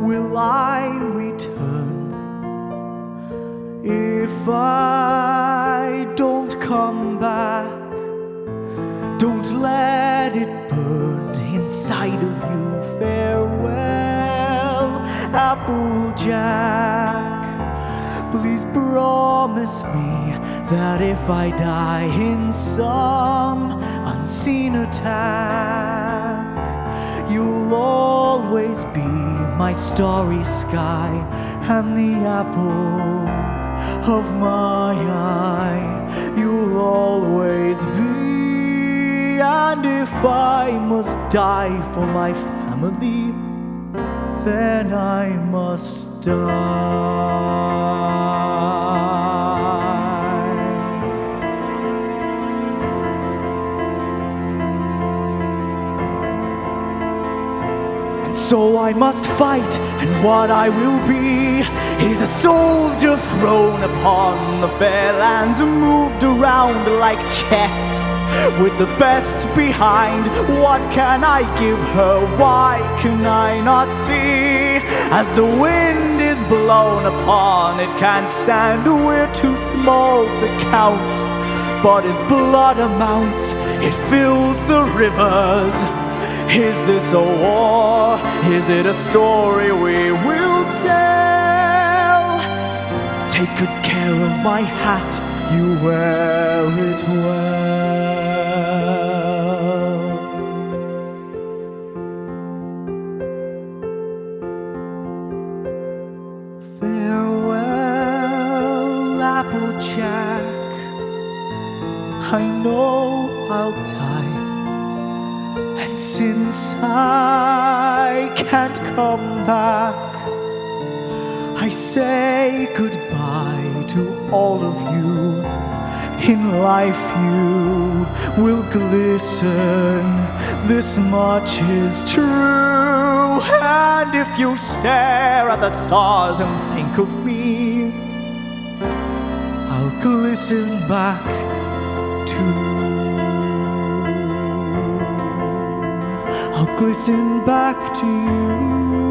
will I return? If I don't come back, don't let it burn inside of you. Farewell, Applejack. Please promise me that if I die in some unseen attack, you'll always be my starry sky and the apple of my eye. You'll always be. And if I must die for my family, then I must die. And so I must fight, and what I will be is a soldier thrown upon the fair lands, moved around like chess, with the best behind. What can I give her? Why can I not see? As the wind is blown upon, it can't stand. We're too small to count, but as blood amounts, it fills the rivers. Is this a war? Is it a story we will tell? Take good care of my hat, you wear it well. Farewell, Applejack. I know I'll die, and since I can't come back, I say goodbye to all of you. In life you will glisten, this much is true. And if you stare at the stars and think of me, I'll glisten back too. I'll glisten back to you.